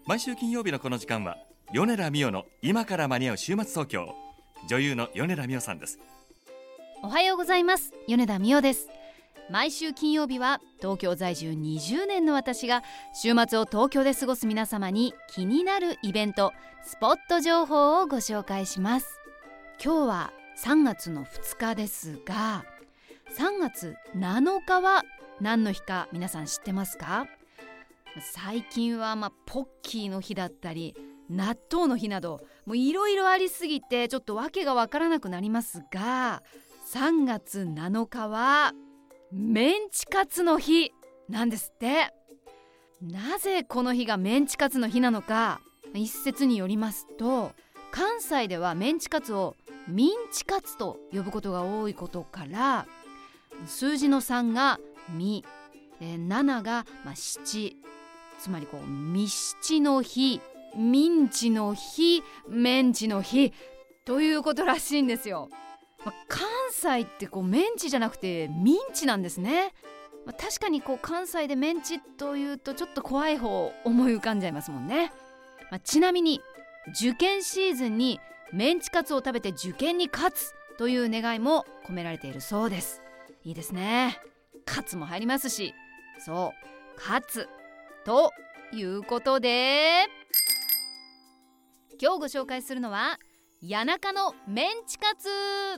毎週金曜日のこの時間は米田美代の今から間に合う週末東京。女優の米田美代さんです。 おはようございます。米田美代です。毎週金曜日は東京在住20年の私が週末を東京で過ごす皆様に気になるイベント、スポット情報をご紹介します。今日は3月の2日ですが、3月7日は何の日か皆さん知ってますか？最近はポッキーの日だったり納豆の日などいろいろありすぎてちょっと訳がわからなくなりますが、3月7日はメンチカツの日なんですって。なぜこの日がメンチカツの日なのか、一説によりますと、関西ではメンチカツをミンチカツと呼ぶことが多いことから、数字の3がミ、7が七、つまりミ七の日、ミンチの日、メンチの日ということらしいんですよ。関西ってメンチじゃなくてミンチなんですね。確かに関西でメンチというとちょっと怖い方思い浮かんじゃいますもんね。ちなみに受験シーズンにメンチカツを食べて受験に勝つという願いも込められているそうです。いいですね。カツも入りますし、そうカツということで、今日ご紹介するのは谷中のメンチカツ。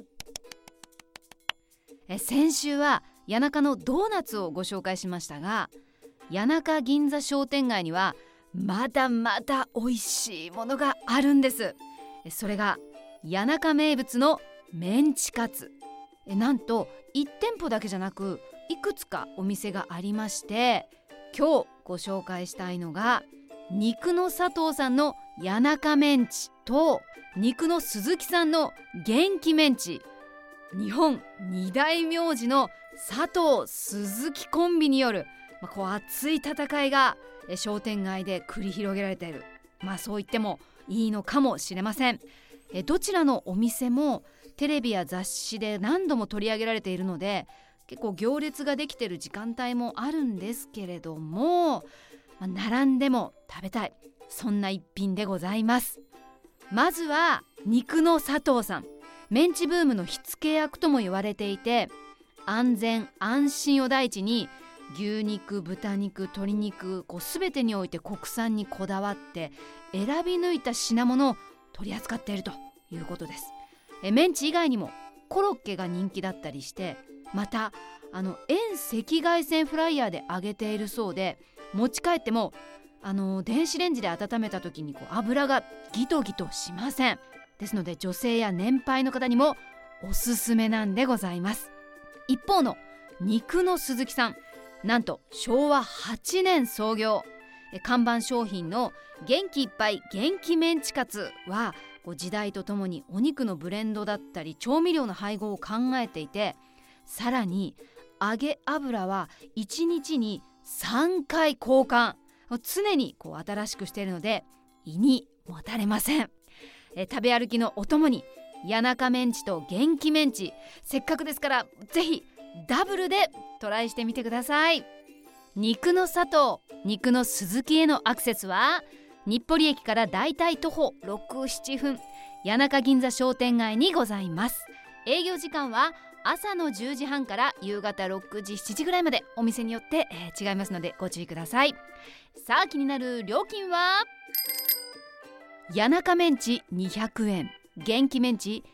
先週は谷中のドーナツをご紹介しましたが、谷中銀座商店街にはまだまだ美味しいものがあるんです。それが谷中名物のメンチカツ。なんと1店舗だけじゃなくいくつかお店がありまして、今日ご紹介したいのが肉の佐藤さんの谷中メンチと肉の鈴木さんの元気メンチ。日本二大名字の佐藤鈴木コンビによる、熱い戦いが商店街で繰り広げられている、そう言ってもいいのかもしれません。どちらのお店もテレビや雑誌で何度も取り上げられているので、結構行列ができている時間帯もあるんですけれども、並んでも食べたい、そんな一品でございます。まずは肉の佐藤さん。メンチブームの火付け役とも言われていて、安全安心を第一に牛肉、豚肉、鶏肉全てにおいて国産にこだわって選び抜いた品物を取り扱っているということです。メンチ以外にもコロッケが人気だったりして、また遠赤外線フライヤーで揚げているそうで、持ち帰っても電子レンジで温めた時に油がギトギトしません。ですので女性や年配の方にもおすすめなんでございます。一方の肉の鈴木さん、なんと昭和8年創業。看板商品の元気いっぱい元気メンチカツは時代とともにお肉のブレンドだったり調味料の配合を考えていて、さらに揚げ油は1日に3回交換、常に新しくしているので胃にもたれません。食べ歩きのお供に谷中メンチと元気メンチ、せっかくですからぜひダブルでトライしてみてください。肉の佐藤、肉の鈴木へのアクセスは日暮里駅からだいたい徒歩 6,7 分、谷中銀座商店街にございます。営業時間は朝の10時半から夕方6時7時ぐらいまで、お店によって、違いますのでご注意ください。さあ、気になる料金は谷中メンチ200円、元気メンチ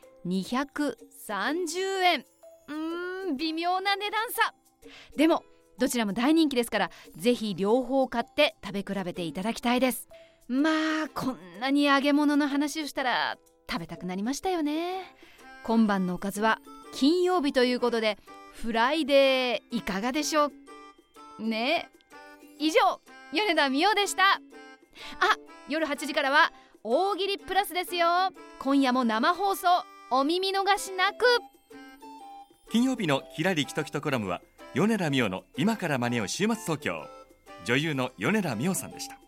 230円。微妙な値段差。でもどちらも大人気ですから、ぜひ両方買って食べ比べていただきたいです。こんなに揚げ物の話をしたら食べたくなりましたよね。今晩のおかずは金曜日ということでフライデーいかがでしょうね。以上、米田美代でした。夜8時からは大喜利プラスですよ。今夜も生放送、お耳逃しなく。 金曜日のキラリキトキトコラムは米田美代の今から間に合う週末東京。女優の米田美代さんでした。